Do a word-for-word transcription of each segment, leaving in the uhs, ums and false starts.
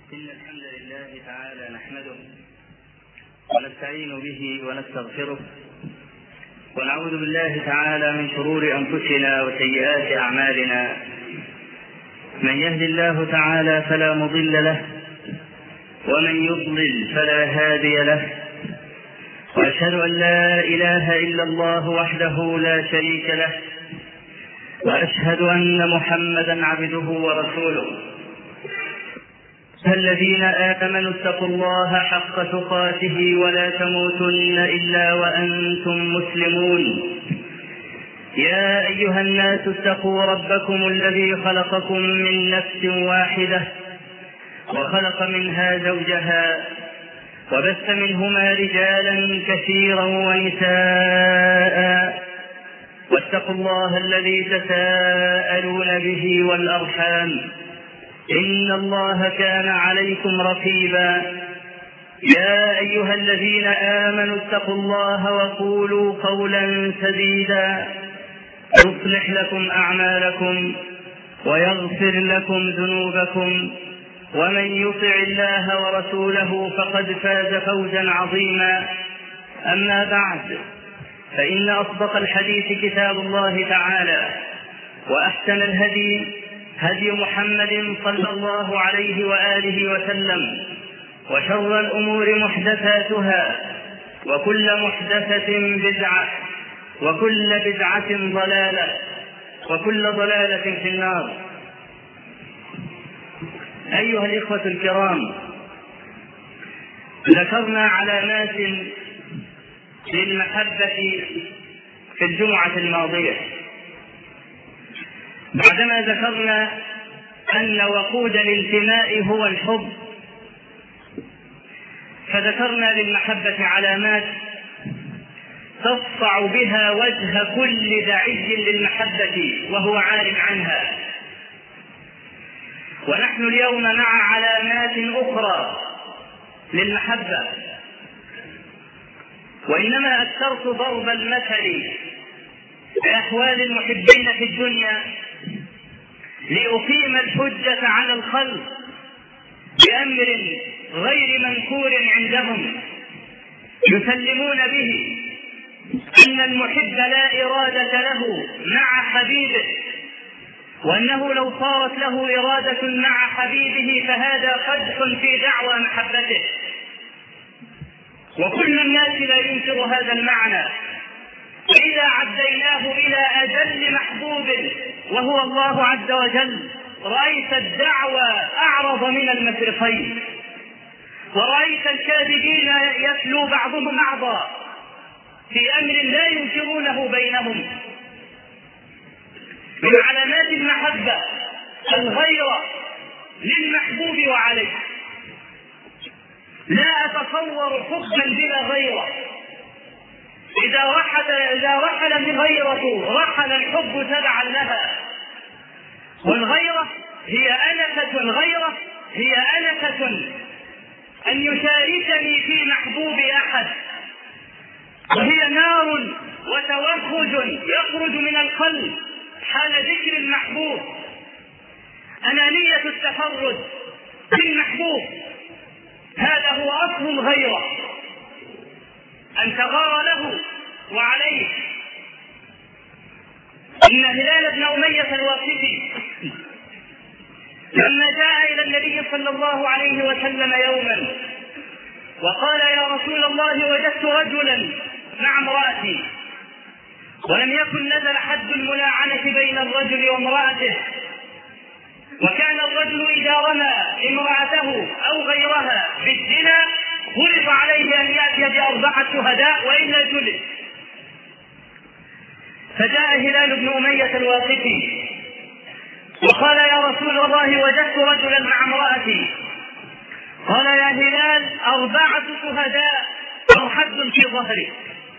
إن الحمد لله تعالى نحمده ونستعين به ونستغفره ونعوذ بالله تعالى من شرور أنفسنا وسيئات أعمالنا. من يهد الله تعالى فلا مضل له ومن يضلل فلا هادي له، وأشهد أن لا إله إلا الله وحده لا شريك له، وأشهد أن محمدا عبده ورسوله. الذين آمنوا اتقوا الله حق تقاته ولا تموتن إلا وأنتم مسلمون. يا أيها الناس اتقوا ربكم الذي خلقكم من نفس واحدة وخلق منها زوجها وبث منهما رجالا كثيرا ونساء، واتقوا الله الذي تساءلون به والأرحام إن الله كان عليكم رقيبا. يا أيها الذين آمنوا اتقوا الله وقولوا قولا سديدا يصلح لكم أعمالكم ويغفر لكم ذنوبكم، ومن يطع الله ورسوله فقد فاز فوزا عظيما. أما بعد، فإن أصدق الحديث كتاب الله تعالى، وأحسن الهدي هدي محمد صلى الله عليه وآله وسلم، وشر الأمور محدثاتها، وكل محدثة بدعة، وكل بدعة ضلالة، وكل ضلالة في النار. أيها الإخوة الكرام، ذكرنا علامات للمحبة في الجمعة الماضية، بعدما ذكرنا أن وقود الانتماء هو الحب، فذكرنا للمحبة علامات تسطع بها وجه كل داعي للمحبة وهو عار عنها. ونحن اليوم مع علامات أخرى للمحبة، وإنما أكثرت ضرب المثل بأحوال المحبين في الدنيا لأقيم الحجة على الخلق بأمر غير منكور عندهم، يسلمون به أن المحب لا إرادة له مع حبيبه، وأنه لو صارت له إرادة مع حبيبه فهذا قدح في دعوى محبته. وكل الناس لا ينكر هذا المعنى، إذا عديناه إلى أجل محبوب وهو الله عز وجل رأيت الدعوى أعرض من المشرقين، ورأيت الكاذبين يتلو بعضهم بعضا في أمر لا ينكرونه بينهم. من علامات المحبة الغيرة للمحبوب وعليه. لا أتصور حبا بلا غيرة. إذا رحل إذا رحل الغيرة رحل الحب تبعا لها. والغيرة هي أنفة الغيرة هي أنفة أن يشاركني في محبوب أحد، وهي نار وتوهج يخرج من القلب حال ذكر المحبوب. أنانية التفرد بالمحبوب، هذا هو أصل الغيرة، أن تغار له وعليه. إن هلال بن أمية الواقفي لما جاء إلى النبي صلى الله عليه وسلم يوما وقال: يا رسول الله، وجدت رجلا مع امرأتي، ولم يكن نزل حد الملاعنة بين الرجل وامرأته، وكان الرجل إذا رمى امرأته أو غيرها بالزنا فرض عليه أن يأتي بأربعة شهداء وإلا جلد. فجاء هلال بن أمية الواقفي وقال: يا رسول الله، وجدت رجلا مع امرأتي. قال: يا هلال، أربعة شهداء أو حد في ظهري.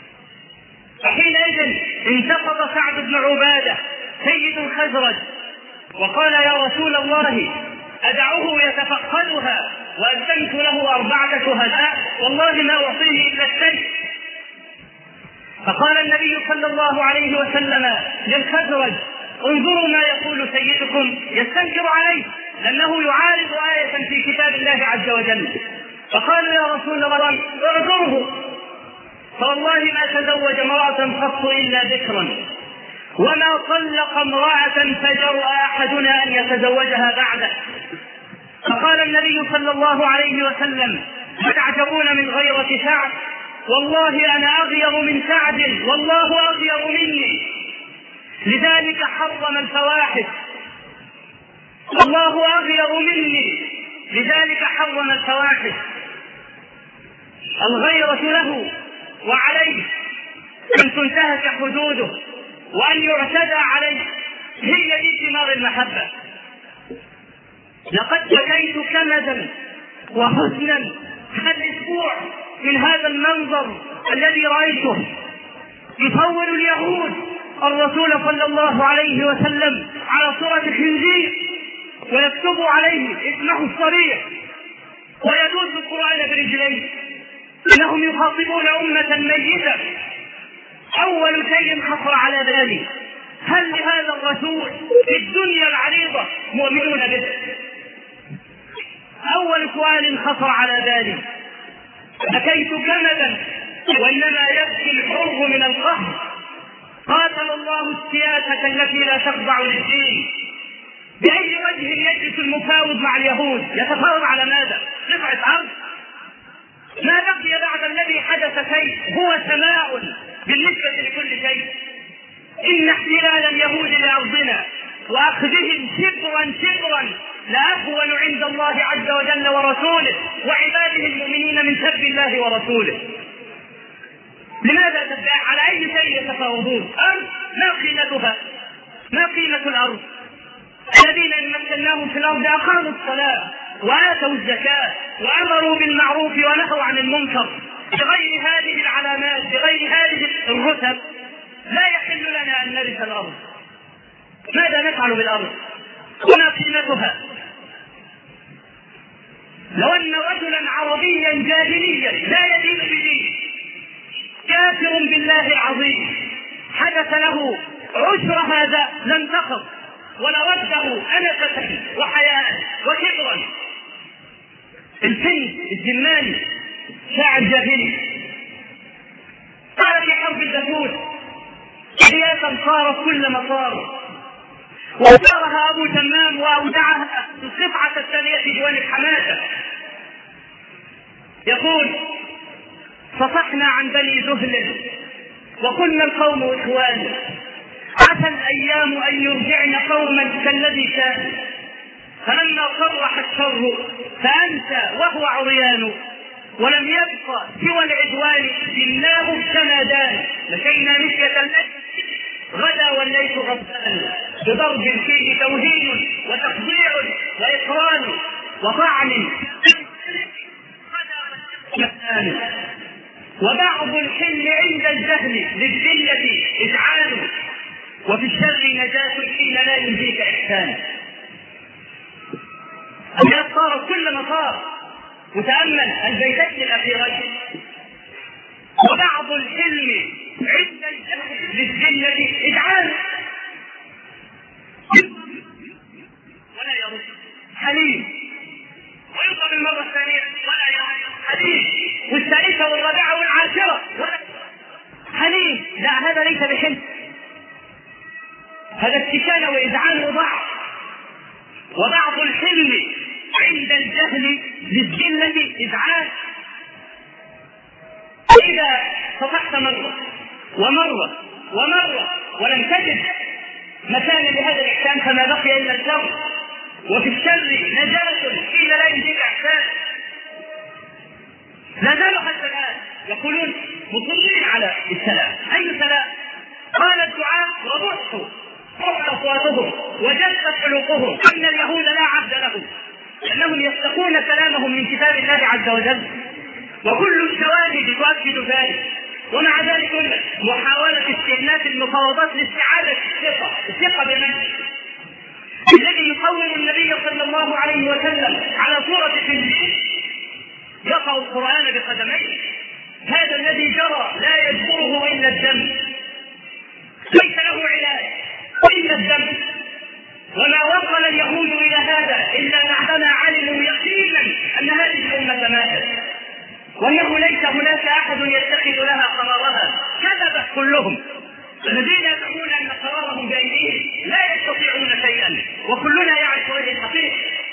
فحينئذ انتفض سعد بن عبادة سيد الخزرج وقال: يا رسول الله، أدعوه يتفقدها وأسلمت له أربعة شهداء، والله ما أعطيه إلا السيف. فقال النبي صلى الله عليه وسلم للخزرج: انظروا ما يقول سيدكم، يستنكر عليه لأنه يعارض آية في كتاب الله الله عز وجل، فقالوا يا رسول الله اعذره، فوالله ما تزوج امرأة قط إلا ذكرا، وما طلق امرأة فجرأ أحدنا أن يتزوجها بعده. فقال النبي صلى الله عليه وسلم: أتعجبون من غيرة سعد؟ والله أنا أغير من سعد، والله أغير مني، لذلك حرم الفواحش. الله أغير مني، لذلك حرم الفواحش. الغيرة له وعليه أن تنتهك حدوده وأن يعتدى عليه، هي دي ثمار المحبة. لقد بكيت كمدا وحزنا هذا الأسبوع من هذا المنظر الذي رأيته، يصور اليهود الرسول صلى الله عليه وسلم على صورة خنزير، ويكتب عليه اسمه الصريح، ويدوس القرآن برجليه. إنهم يخاطبون أمة ميتة. أول شيء خطر على بالي: هل لهذا الرسول في الدنيا العريضة مؤمنون به؟ أول سؤال خطر على بالي. بكيت كمدا وإنما يبكي الحر من القهر. قاتل الله السياسة التي لا تخضع للدين. بأي وجه يجلس المفاوض مع اليهود؟ يتفاوض على ماذا؟ قطعة أرض؟ ما بقي بعد الذي حدث شيء، هو سماء بالنسبة لكل شيء. إن احتلال اليهود لأرضنا وأخذهم شبرا شبرا لأهون عند الله عز وجل ورسوله وعباده المؤمنين من سب الله ورسوله. لماذا تدعي؟ على أي شيء يتفاوضون؟ أرض ما قيمتها؟ ما قيمة الأرض؟ الذين إن مكناهم في الأرض أقاموا الصلاة وآتوا الزكاة وأمروا بالمعروف ونهوا عن المنكر. بغير هذه العلامات، بغير هذه الرتب، لا يحل لنا أن نرث الأرض. ماذا نفعل بالأرض؟ وما قيمتها؟ لو أن رجلا عربيا جاهليا لا يدين بدين، كافر بالله العظيم، حدث له عشر هذا لم تخف ولرده أنفة وحياء وكبرا. الفن الزماني شاعر جاهلي قال في حرب الزيتون: سياسا صارت كل مصار، وصارها أبو تمام وأودعها في القطعة الثانية في ديوان الحماسة. يقول: صفحنا عن بني زهل وقلنا القوم إخوان، عسى الأيام أن يرجعن قوما كالذي كان، فلما صرح الشر فأنسى وهو عريان، ولم يبق سوى العدوان بالله كما دان، مشينا مشية الليل غدا والليل غضبان، بضرب فيه توهين وتخضيع وإقران وطعن وبعض الحل عند الجهل للذلة إذعان، وفي الشر نجاة حين لا ينجيك إحسان. الناس صارت كل مصار. وتأمل البيتين الأخيرين: وبعض الحلم عند الجهل للذلة إذعان ولا يرد حليم، ويطلب المرة الثانية ولا يرد حليم، والثالثة والرابعة والعاشرة ولا حليم. لا، هذا ليس بحلم، هذا استكانة وإذعان وضعف. وبعض الحلم عند الجهل للذلة إذعان. إذا صفحت مرة ومرة ومرة ولم تجد مكانا لهذا الإحسان فما بقي إلا الشر، وفي الشر نجاة حين لا يجيك إحسان. لا زالوا حتى الآن يقولون مصرين على السلام. أي سلام؟ قال الدعاء: وضحوا رفع أصواتهم وجفت حلقهم أن اليهود لا عهد لهم، لأنهم يستقون كلامهم من كتاب الله عز وجل، وكل الشواهد تؤكد ذلك. ومع ذلك محاولة استئناف المفاوضات لاستعادة الثقة، الثقة بمن؟ الذي يقوم النبي صلى الله عليه وسلم على صورة خنزير يقع القرآن بقدميه. هذا الذي جرى لا يذكره إلا الدم، ليس له علاج إلا الدم. وما وصل اليهود إلى هذا إلا بعدما علموا يقينا أن وأنه ليس هناك أحد يتخذ لها قرارها. كذبت كلهم. الذين يدعون أن قرارهم بأيديهم لا يستطيعون شيئا، وكلنا يعرف هذه الحقيقة.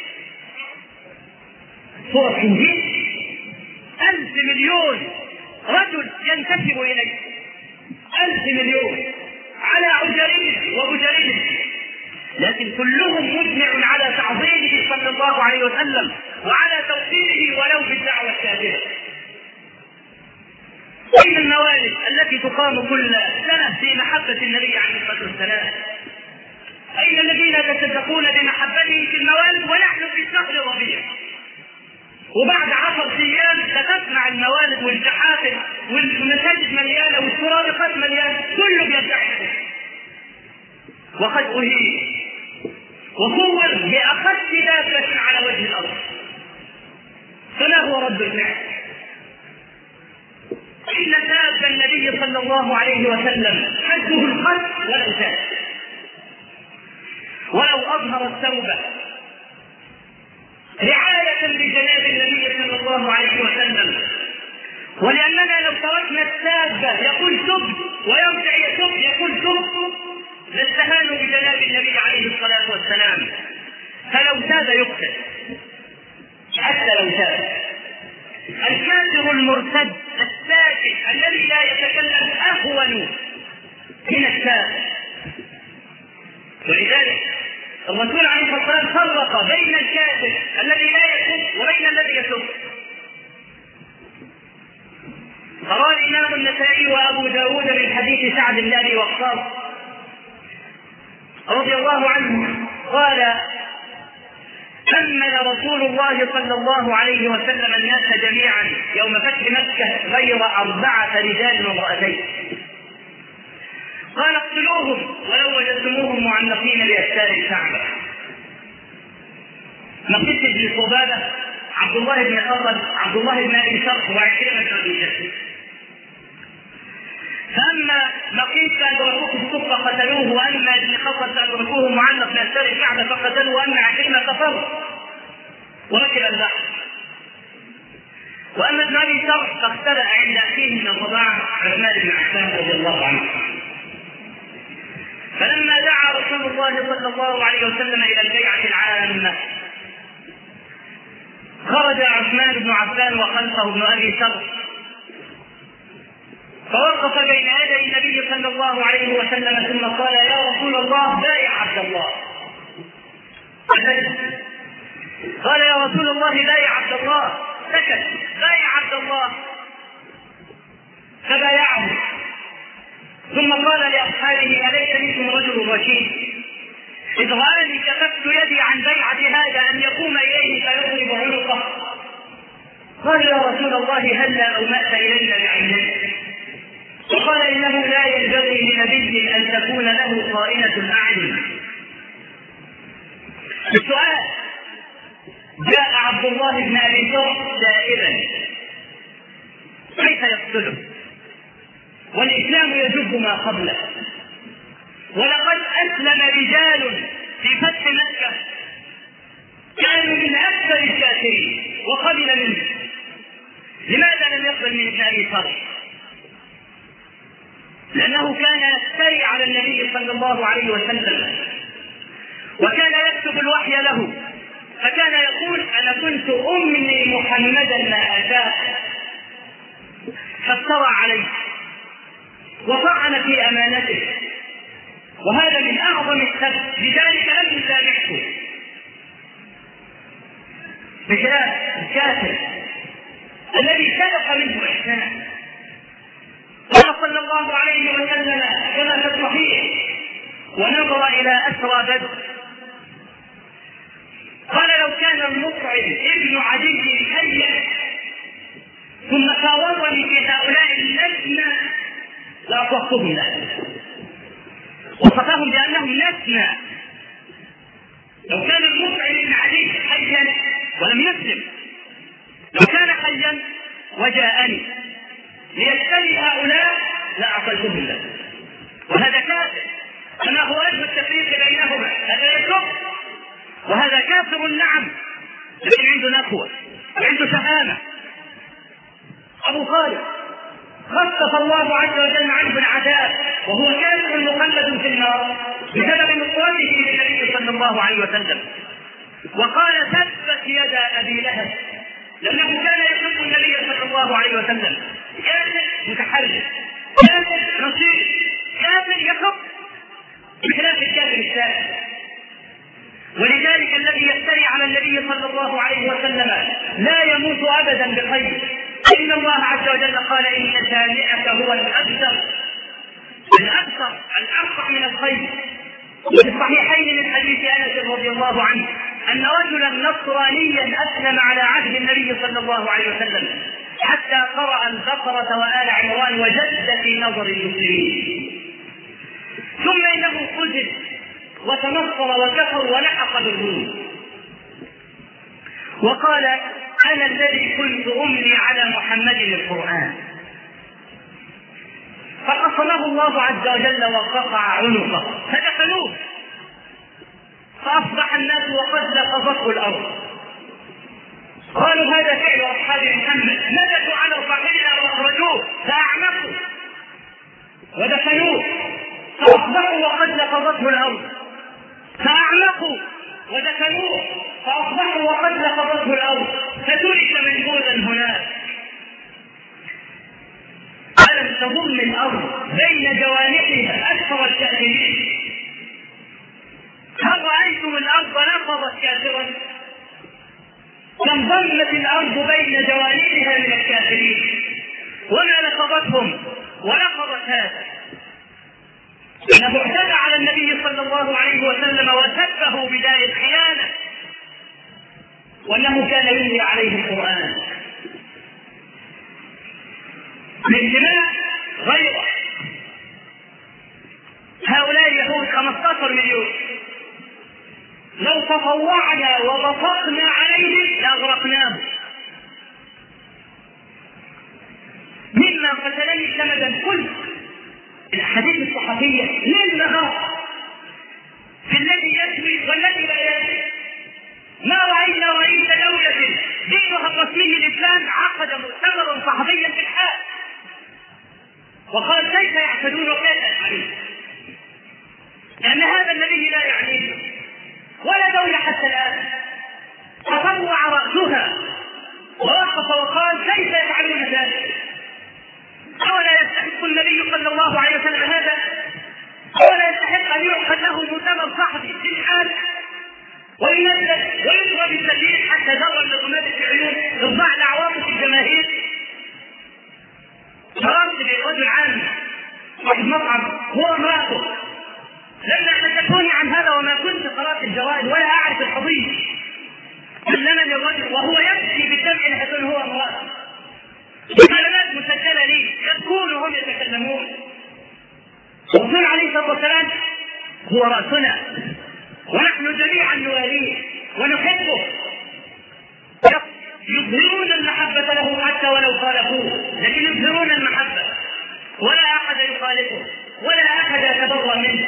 صورة إنجيل ألف مليون رجل ينتسب إليه، ألف مليون على عجرهم وبجرهم، لكن كلهم مجمع على تعظيمه صلى الله عليه وسلم وعلى توحيده ولو بالدعوة الكاذبة. أين الموالد التي تقام كل سنة في محبة النبي عليه الصلاة والسلام؟ أين الذين يتصدقون بمحبته في الموالد ونحن في شهر ربيع؟ وبعد عشر أيام ستسمع الموالد والجحافل والمساجد مليانة والسرادقات مليانة، كله بيدعي وقد أهين وصور بأخذ دابة على وجه الأرض. فما هو رد الفعل؟ إن تاب النبي صلى الله عليه وسلم حده القتل ولو تاب، ولو أظهر التوبة رعاية لجناب النبي صلى الله عليه وسلم. ولأننا لو تركنا التاب يقول تب ويرجع يتب يقول تب لاستهانوا بجناب النبي عليه الصلاة والسلام. فلو تاب يقتل حتى لو تاب. الكافر المرتد الساكت الذي لا يتكلم أهون من التاب. ولذلك الرسول عليه الصلاة والسلام فرق بين الكافر الذي لا يتوب وبين الذي يتوب. روى الإمام النسائي وأبو داود من حديث سعد بن أبي وقاص رضي الله عنه قال: أمن رسول الله صلى الله عليه وسلم الناس جميعا يوم فتح مكة غير أربعة رجال وامرأتين، قال: اقتلوهم ولو وجدتموهم معلقين بأستار الكعبة. مقيس بن صبابة، عبد الله بن أسد، عبد الله بن أبي شرح، وعكرمة بن أبي جهل. فأما مقيس فأدركوه في الصفة قتلوه، وأما ابن خطل فأدركوه معلق بأستار الكعبة فقتلوه، وأما عكرمة كفر وركب البحر. وأما ابن أبي شرح فاختلأ عند أخيه من الرضاعة عثمان بن عفان رضي الله عنه. فلما دعا رسول الله صلى الله عليه وسلم إلى البيعة العامة خرج عثمان بن عفان وخلفه ابن أبي شرح، فوقف بين يدي النبي صلى الله عليه وسلم ثم قال: يا رسول الله بايع عبد الله. قال: يا رسول الله بايع عبد الله. سكت: بايع عبد الله. فبايعه، ثم قال لأصحابه: أليس منكم رجل رشيد إذ رآني كففت يدي عن بيعة هذا أن يقوم إليه فيضرب عنقه؟ قال: يا رسول الله هلا أومأت إلينا بعينيك. وقال: إنه لا ينبغي لنبي أن تكون له خائنة أعين. السؤال: جاء عبد الله بن أبي شرح سائلا كيف يقتله؟ والإسلام يجب ما قبله، ولقد أسلم رجال في فتح مكة كانوا من أكثر الكافرين وقبل منه. لماذا لم يقبل من ابن أبي شرح؟ لأنه كان يفتري على النبي صلى الله عليه وسلم، وكان يكتب الوحي له، فكان يقول: أنا كنت أمني محمدا ما أتاه، فافترى عليه وطعن في أمانته، وهذا من أعظم السبب، لذلك لم يسامحه. بخلاف الكافر الذي سلك منه إحسانا. قال صلى الله عليه وسلم كما في الصحيح: ونظر إلى أسرى بدر، قال: لو كان المطعم ابن عدي حيا ثم فاوضني في هؤلاء اللجنة لأطلقتهم له. وصفهم بأنهم نسنا. لو كان المطعم ابن عدي حيا ولم يسلم، لو كان حيا وجاءني ليشتري هؤلاء لأعطيتهم له. وهذا كافر. فما هو وجه التفريق بينهما؟ هذا يكفر وهذا كافر، نعم، لكن عنده نخوة وعنده شهامة. خفف الله عز وجل عنه العذاب وهو كافر مخلد في النار بسبب نصرته للنبي صلى الله عليه وسلم. وقال تبت يدا ابي لهب، لانه كان يحب النبي صلى الله عليه وسلم، كافر متحرك، كافر نصير، كافر يكفر بخلاف الكافر السائر. ولذلك الذي يفتري على النبي صلى الله عليه وسلم لا يموت ابدا بخير. ان الله عز وجل قال ان شانئك هو الابتر الابتر الارفع من الخير. وفي الصحيحين من حديث انس رضي الله عنه ان رجلا نصرانيا اسلم على عهد النبي صلى الله عليه وسلم حتى قرأ البقرة وآل عمران وجد في نظر المسلمين، ثم انه قتل وتنصر وكفر ولحق بالروم وقال انا الذي كنت املي على محمد القرآن، فقصمه الله عز وجل وقطع عنقه فدفنوه، فاصبح الناس وقد لقظته الارض. قالوا هذا فعل اصحاب محمد، نزلوا على صاحبنا واخرجوه فاعنقوا ودفنوه، فاصبحوا وقد لقظته الارض، فاعنقوا ودفنوه، فاصبحوا وقد لقظته الارض، فترك منبوذا هناك. ألم تضم الأرض بين جوانحها أكثر الكافرين؟ هل رأيتم الأرض نقضت كافرا؟ كم ضمت الأرض بين جوانحها من الكافرين وما نقضتهم ونقضت هذا. إنه اعتدى على النبي صلى الله عليه وسلم وسبه بداية الخيانة، وأنه كان يملي عليه القرآن. الاجتماع غيره، هؤلاء اليهود خمسة عشر مليون، لو تطوعنا وبصقنا عليهم لاغرقناهم. مما قتلني سمدا كل الاحاديث الصحفيه ليل نهار في الذي يسوي والذي لا يسوي. ما راينا رئيس دوله دينها الرسمي الاسلام عقد مؤتمرا صحفيا في الحال وقال كيف يعتدون وكيف يفعلون، لان هذا الذي لا يعنيه ولا دولة حتى الآن. تطوع رأسها ووقف وقال كيف يفعلون ذلك؟ أولا يستحق النبي صلى الله عليه وسلم هذا؟ أولا يستحق أن يعقد له مؤتمر صحفي في الحال وينزل ويضرب السبيل حتى ذر اللقمات في عيون إرضاء العواطف الجماهير؟ فرمت برجل عام صاحب مطعم هو امرأته لما حدثوني عن هذا وما كنت قرأت الجرائد ولا أعرف القضية، كلمني الرجل وهو يبكي بالدمع لحسن هو امرأة، كلمات مسجلة لي يبكون وهم يتكلمون. الرسول عليه الصلاة والسلام هو رأسنا ونحن جميعا نواليه ونحبه، يظهرون المحبة له حتى ولو خالفوه، لكن يظهرون المحبة ولا أحد يخالفه ولا أحد يتبرأ منه.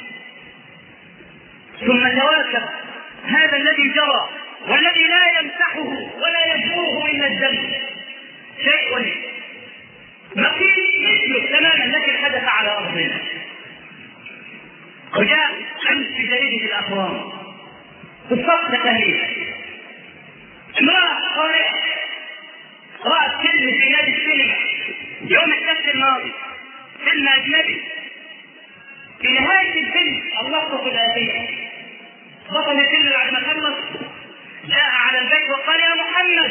ثم تواكب هذا الذي جرى والذي لا يمسحه ولا يجبره إلا الدم، شيء مقيم مثله تماما لكن حدث على أرضنا. وجاء أمس في جريدة الأخبار في الصف تقريبا امرأة قارئة رأت فيلم في نادي السينما يوم السبت الماضي، فيلم أجنبي. في نهاية الفيلم اللقطة الآتية بطل الفيلم بعد ما خلص جاء على البيت وقال يا محمد،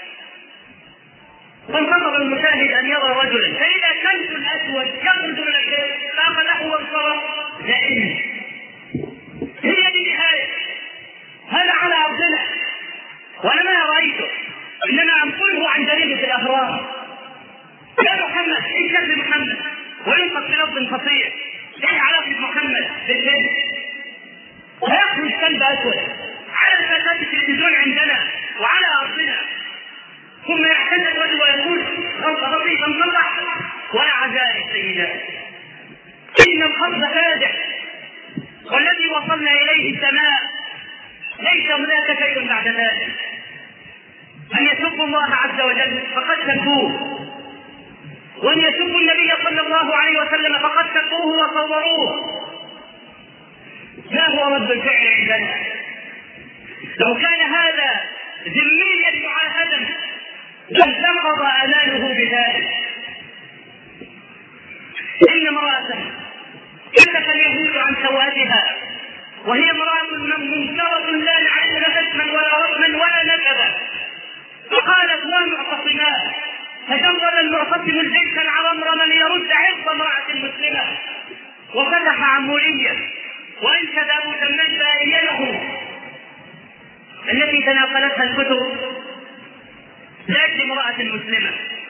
فانتظر المشاهد أن يرى رجلا فإذا كنز الأسود يخرج من البيت فأخذه وانصرف. لأن هي دي نهاية هذا على أرضنا وأنا ما رأيته، إنما أنقله عن جريدة الأهرام. يا محمد إيه شكل محمد وينطق بلفظ فصيح، إيه علاقة محمد بالفيلم؟ ويخرج كلب أسود على شاشات التلفزيون عندنا وعلى أرضنا، ثم يعتذر الرجل ويقول غلطة بسيطة نصلح ولا عزائي السيدات، إن الخبز فادح والذي وصلنا إليه السماء ليس هناك شيء بعد ذلك. أن يسب الله عز وجل فقد سبوه وأن يسبوا النبي صلى الله عليه وسلم فقد سبوه وصوروه. ما هو رد الفعل عندنا؟ لو كان هذا ذميا معاهدا لانتقض اماله بذلك. ان امراه كشف اليهود عن سوادها وهي امراه منكره لا نعرفها اسما ولا رسما ولا نسبا، فقالت ومعتصمان، فجرد المعتصم الجيش العرمرم ليرد عرض امراه مسلمه وفتح عموليه وانشد ابو تمام بائيته التي تناقلتها الكتب لاجل امراه مسلمه.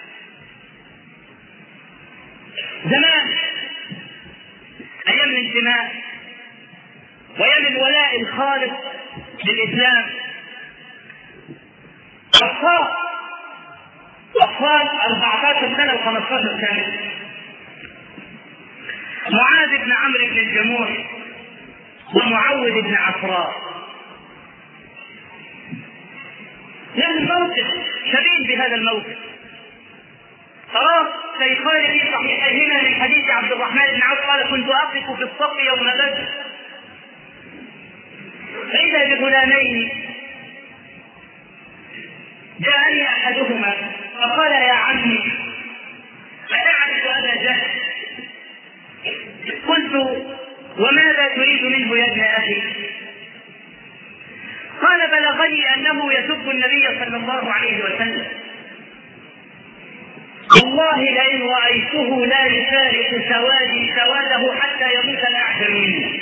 زمان ايام الانتماء وايام الولاء الخالص للاسلام، اطفال اطفال اربعة عشر سنه وخمسة عشر سنه، معاذ بن عمرو بن الجموح ومعوذ بن عفراء، لهم موقف شبيه بهذا الموقف. خلاص شيخان في صحيحيهما من حديث عبد الرحمن بن عوف قال: كنت اقف في الصف يوم بدر فاذا بغلامين جاءني احدهما فقال: يا عمي أتعرف أبا جهل؟ قلت: وماذا تريد منه يا ابن أخي؟ قال: بلغني أنه يسب النبي صلى الله عليه وسلم، والله لئن رأيته لا يفارق سوادي سواده حتى يموت الأعجم مني.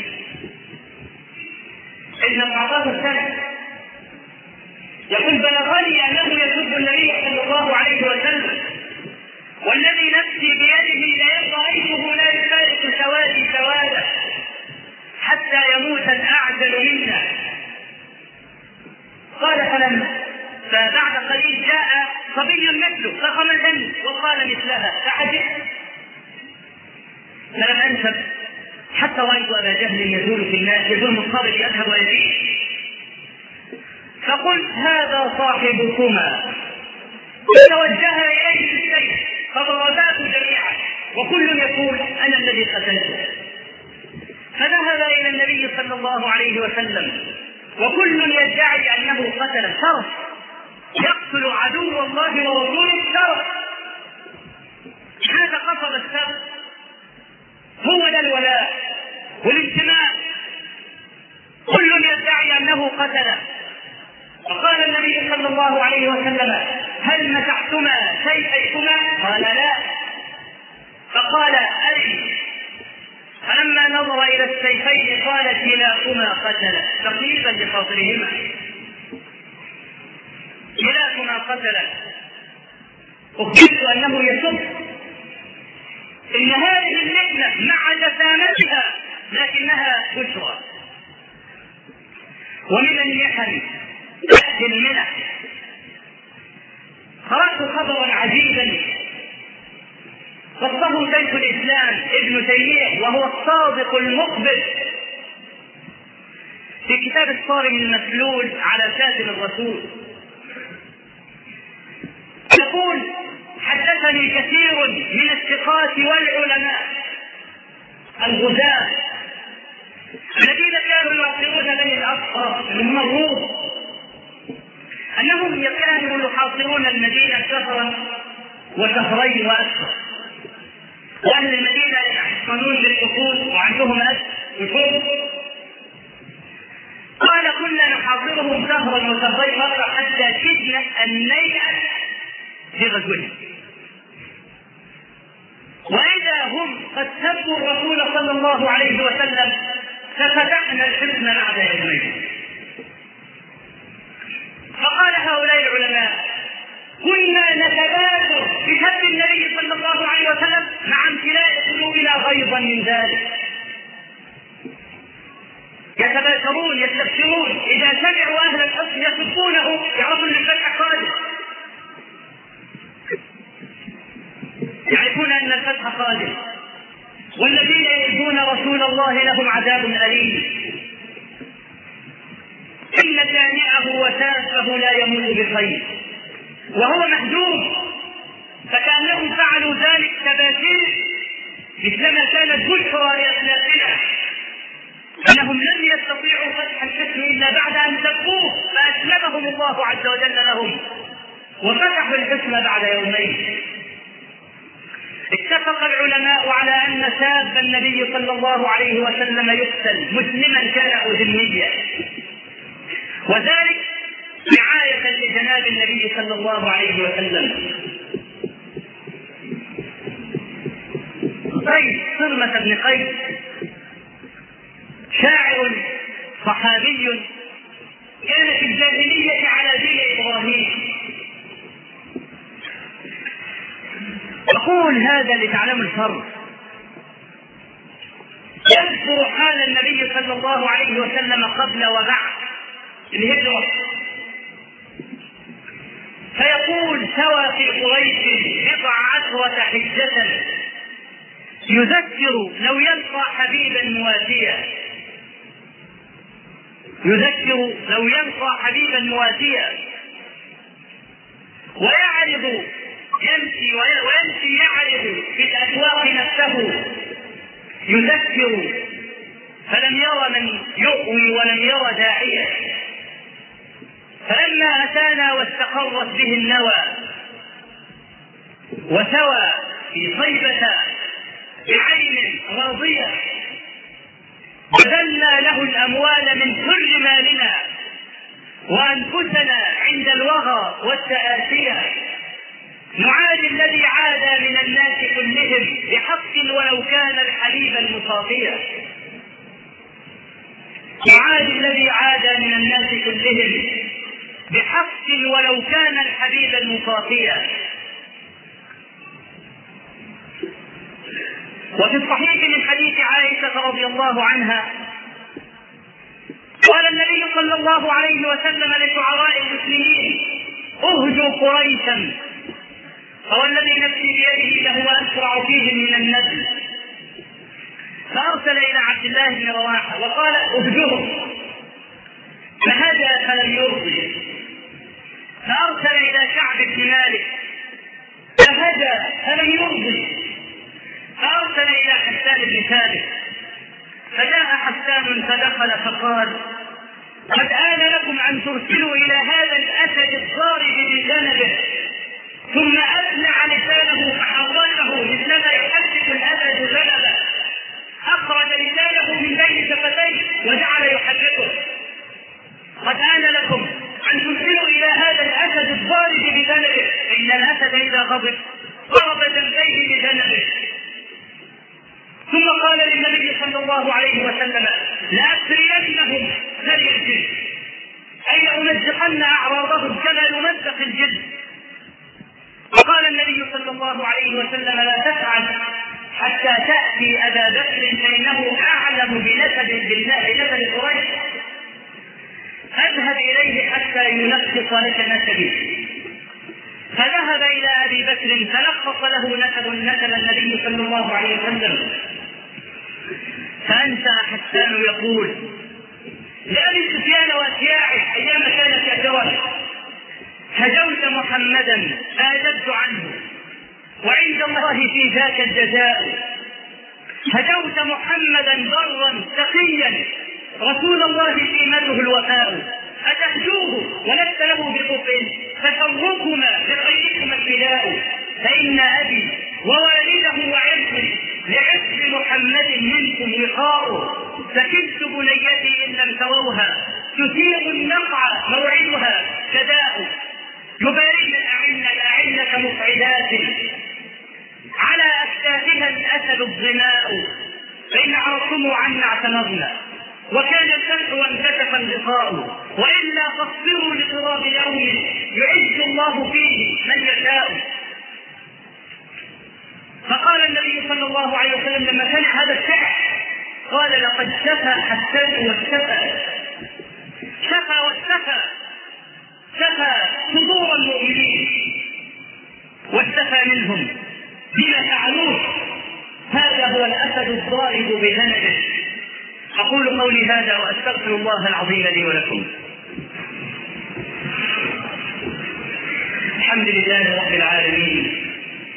ابن أربعة عشر سنة يقول: بلغني أنه يسب النبي صلى الله عليه وسلم، والذي نفسي بيده لئن رأيته لا يفارق سوادي سواده حتى يموت الأعجل منا. قال: فلما فبعد قليل جاء صبي مثله فخم الهم وقال مثلها فعجبت، فلم أنسب حتى رأيت أبا جهل يزول في الناس يزول مصابي يذهب ويزيد، فقلت: هذا صاحبكما. فتوجه إليه بالسيف فضرباه جميعا وكل يقول: أنا الذي قتلته. فذهب إلى النبي صلى الله عليه وسلم وكل يدعي أنه قتل. شرف يقتل عدو الله ورسوله، شرف. هذا قصد السبب، هو ده الولاء والانتماء. كل يدعي أنه قتل. وقال النبي صلى الله عليه وسلم: هل مسحتما سيفيكما؟ قال: لا. فقال: أرني. فلما نظر إلى السيفين قال: كلاكما قتل، تقليدا لخاطرهما، كلاكما قتل. أخبرت أنه يسب، إن هذه اللحنة مع جسامتها لكنها بشرى. ومن اللحن تأتي المنح. قرأت خبرا عجيبا قصه شيخ الإسلام ابن تيمية وهو الصادق المخبر في كتاب الصارم المسلول على شاتم الرسول. يقول: حدثني كثير من الثقات والعلماء الغزاة الذين كانوا يحاصرون بني الأصفر من الروم أنهم كانوا يحاصرون المدينة شهرا وشهرين وأكثر، وأهل المدينة يحصنون بالحقول وعندهم أسر وشرب. قال: كنا نحاصرهم شهرا وشهرين مرة حتى كدنا أن نيأس في غزوهم، وإذا هم قد سبوا الرسول صلى الله عليه وسلم ففتحنا الحزن بعد يومين. فقال هؤلاء العلماء: كنا نتبادر بسب النبي صلى الله عليه وسلم مع امتلاء قلوبنا غيظا من ذلك، يتباشرون يستبشرون إذا سمعوا أهل الحق يسبونه يعرفون أن الفتح قادم، يعرفون أن الفتح قادم، والذين يؤذون رسول الله لهم عذاب أليم. إن جامعه وسافه لا يموت بخير وهو مهزوم، فكأنهم فعلوا ذلك تباشير مثلما كانت بشرى لأسلافنا أنهم لم يستطيعوا فتح الحصن إلا بعد أن سبوه فأسلمهم الله عز وجل لهم وفتحوا الحصن بعد يومين. اتفق العلماء على أن ساب النبي صلى الله عليه وسلم يقتل مسلما كان أو ذميا، وذلك رعاية لجناب النبي صلى الله عليه وسلم. قيس صرمة بن قيس شاعر صحابي كان في الجاهلية على دين إبراهيم. أقول هذا لتعلموا الفرق. يذكر حال النبي صلى الله عليه وسلم قبل وبعد الهجرة، فيقول سوى في قريش بضع عشرة حجة يذكر لو يلقى حبيبا مواسيا، يذكر لو يلقى حبيبا مواسيا، ويعرض يمشي ويمشي يعرض في الأسواق نفسه يذكر فلم ير من يؤوي ولم ير داعيا. فلما أتانا واستقرت به النوى وسوى في طيبة بعين راضية بذلنا له الأموال من كل مالنا وأنفسنا عند الوغى والتآسية، نعادي الذي عاد من الناس كلهم بحق ولو كان الحبيب المصافية، نعادي الذي عاد من الناس كلهم بحق ولو كان الحبيب المصافية. وفي الصحيح من حديث عائشة رضي الله عنها قال النبي صلى الله عليه وسلم لشعراء المسلمين اهجوا قريشا فوالذي نفسي بيده لهو أسرع فيهم من النبل، فأرسل إلى عبد الله بن رواحة وقال اهجهم، فهدى فلم يرضي، فأرسل إلى كعب بن مالك فهدى فلم يرضي، فأرسل إلى حسان بن ثابت، فجاء حسان فدخل فقال قد آن لكم أن ترسلوا إلى هذا الأسد الضارب بجانبه، ثم أبلع لسانه فحركه مثلما يحرك الأسد جلبه، أخرج لسانه من بين شفتيه وجعل يحركه. قد آن لكم أن ترسلوا إلى هذا الأسد الضارب بجانبه، إن الأسد إذا غضب ضرب جنبيه بجانبه. ثم قال للنبي صلى الله عليه وسلم لأسرينهم ذري الجلد، أي لأمزقن أعراضهم كما نمزق الجلد. وقال النبي صلى الله عليه وسلم لا تفعل حتى تأتي أبا بكر فإنه أعلم بنسب بنسب قريش، اذهب إليه حتى يلخص لك نسبي. فذهب إلى أبي بكر فلخص له نسب نسب النبي صلى الله عليه وسلم. فأنت حسان يقول لأبي سفيان وأشياعه أيام كانت كثيرة هجوت محمدا فأجبت عنه وعند الله في ذاك الجزاء، هجوت محمدا برا تقيا رسول الله قيمته الوفاء، أتهجوه ولست له بكفء فشركما بخيركما الفداء، فإن أبي ووالده وعرضي لعز محمد منكم وقاء، فكدت بنيتي إن لم تروها تثير النقع موعدها كداء، يبارين الأعنة الأعنة مصعدات على أكتافها الأسد الظماء، فإن عرضتم عنا اعتنظنا وكان السمع وانكشف اللقاء، وإلا فاصبروا لقراب يوم يعز الله فيه من يشاء. فقال النبي صلى الله عليه وسلم لما سمع هذا الشعر قال لقد شفى حسان والشفى، شفى والشفى، شفى صدور المؤمنين واستفى منهم بما فعلوه، هذا هو الأسد الضارب بذنبه. أقول قولي هذا وأستغفر الله العظيم لي ولكم. الحمد لله رب العالمين،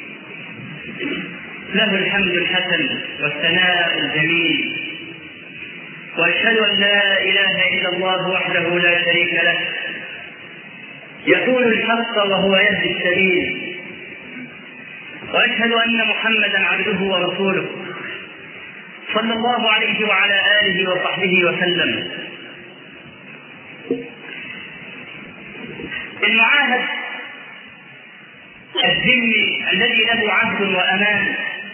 له الحمد الحسن والثناء الجميل، وأشهد أن لا إله إلا الله وحده لا شريك له، يقول الحق وهو يهدي السبيل، وأشهد أن محمدا عبده ورسوله صلى الله عليه وعلى آله وصحبه وسلم. المعاهد الذمي الذي له عهد وأمان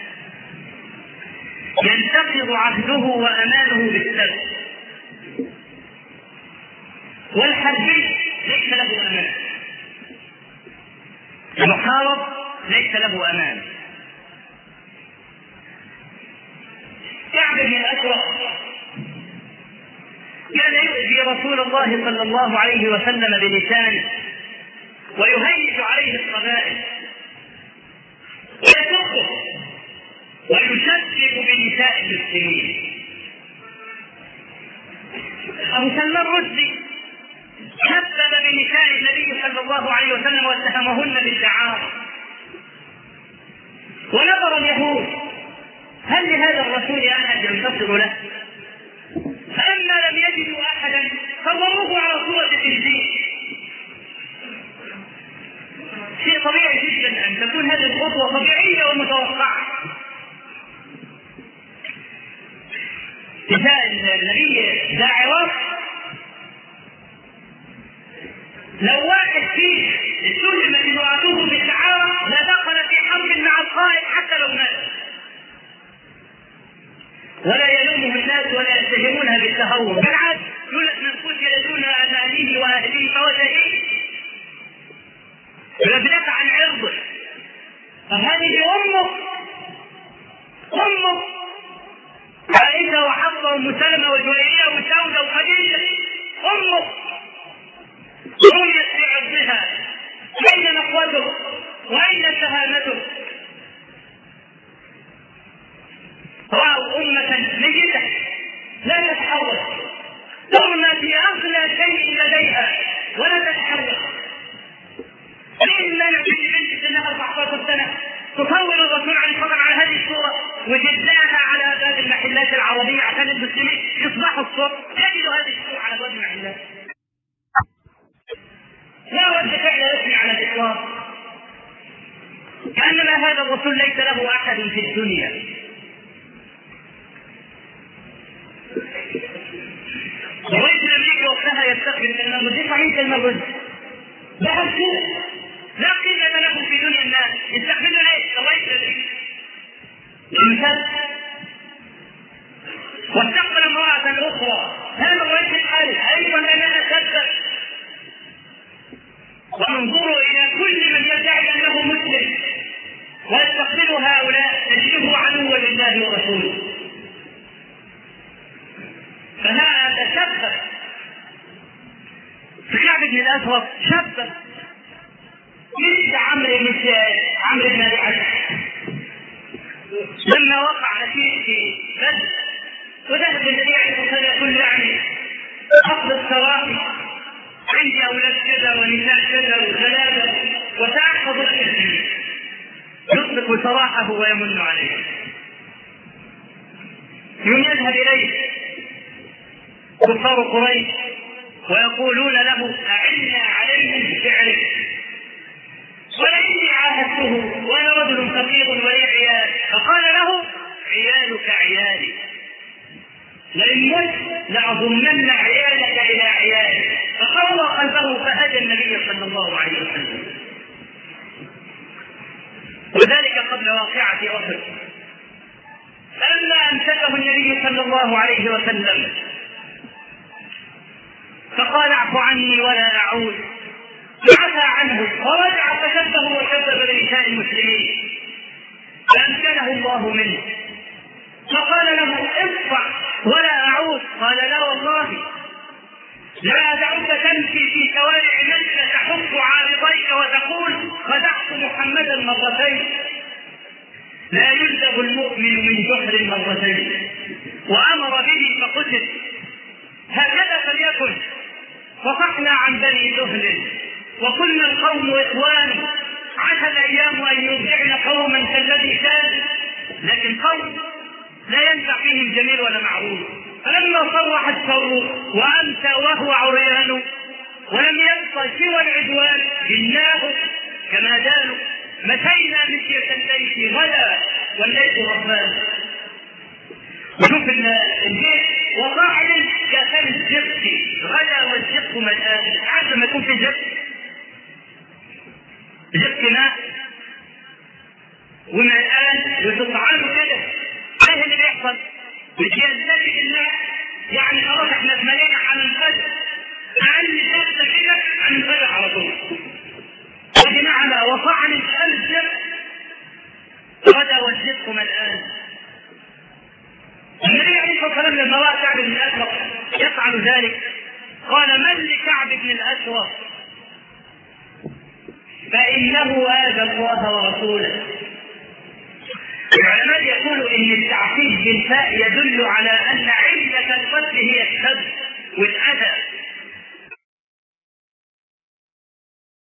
ينتقض عهده وأمانه بالسلب، والحربي ليس له أمان، المحارب ليس له أمان. كعب بن الأشرف كان يؤذي رسول الله صلى الله عليه وسلم بلسانه، ويهيج عليه القبائل ويسبه ويشدد بنساء المسلمين. أبو سلمان الرشدي شبب بنساء النبي صلى الله عليه وسلم واتهمهن بالدعارة. ونظر اليهود هل لهذا الرسول أحد ينتصر له؟ فلما لم يجدوا أحدا صوروه على صورة الإنجيل. شيء طبيعي جدا أن تكون هذه الخطوة طبيعية ومتوقعة. نساء النبي ذا عراق لو واحد فيه اتهم امرأته بالدعارة لا دخل في حرب مع القائد حتى لو مات، ولا يلومه الناس ولا يتهمونها بالتهور، بالعكس يقول لك من قتل دون أهله وأهله فهو شهيد، يدافع عن عرضه. فهذه أمه أمه عائشة وحفصة ومسلمة وجويرية وسودة وخديجة، أمه رميت بعرضها. أين نقوته وأين شهامته؟ رأوا أمة ميتة لا تتحرك، ترمى في أغلى شيء لديها ولا تتحرك. ليه لا نعطي بنت سنها أربعة عشر سنة تصور الرسول عليه الصلاة والسلام على هذه الصورة وجدناها على باب المحلات العربية عشان المسلمين يصبحوا الصبح يجدوا هذه الصورة على باب المحلات؟ لا رد فعل يثني على الإطلاق، كأنما هذا الرسول ليس له أحد في الدنيا. الرئيس الأمريكي وقتها يستخدم المرد، دي صحيح المرد لها سوء لا قيمة له في دنيا الناس، يستخدمه ليه؟ الرئيس الأمريكي المثال واستقبل امرأة أخرى، هذا الرئيس الحالي أيضا أنا أكذب. وانظروا إلى كل من يدعي أنه مسلم ويستقبل هؤلاء تجده عدوا لله ورسوله. فهذا شبه في كعب بن الأشرف، شبه مثل عمرو مثل عمرو بن أبي عبد لما وقع فيه في بدر وذهب النبي عليه الصلاة والسلام يقول يعني أخذ السراحي عندي أولاد كذا ونساء كذا وثلاثة وسأحفظ الكثير، يطلق سراحه ويمن عليه. يوم يذهب إليه كفار قريش ويقولون له أعنا عليهم بشعرك، ولئني عاهدته وأنا رجل فقير ولي عيال، فقال له عيالك عيالي، لئن مت لأضمن عيالك إلى عيالي. فقوى قلبه فهدى النبي صلى الله عليه وسلم. وذلك قبل واقعة أحد، فلما أمسكه النبي صلى الله عليه وسلم فقال اعف عني ولا أعود، عفى عنه ورجع فكذبه وكذب بنساء المسلمين فأمكنه الله منه. فقال له ادفع ولا أعود، قال لا والله لا أدعوك تمشي في شوارع مكة تحط عارضيك وتقول خدعت محمدا مرتين. لا يلدغ المؤمن من جحر مرتين. وأمر به فقتل. هكذا فليكن. فصحنا عن بني سهل وقلنا القوم إخوان، عسى الأيام أن يرجعن قوما كالذي كان لكن قوم لا ينفع فيهم جميل ولا معروف. فلما صرح الشر وأمسى وهو عريان ولم يبق سوى العدوان جناه كما دانوا مشينا مشية الليل غدا والليل رحمن. وشوف البيت وقاعد كأثر الزق غدا والزق ملآن. عاد ما يكون في زق زق ماء وملآن وتطعنه كده، ايه اللي بيحصل؟ بيزداد الماء، يعني خلاص احنا اتملينا عن الفجر، اقل ثلاثة كده عن الفجر على طول. ودي معنى وقعني الزق غدا والزق ملآن. النبي عليه الصلاه والسلام لما راى كعب بن الاشرف يفعل ذلك قال: من لكعب بن الاشرف فانه اذى الله ورسوله. العلماء يقولوا ان التعقيد بالفاء يدل على ان علة القتل هي السب، والآن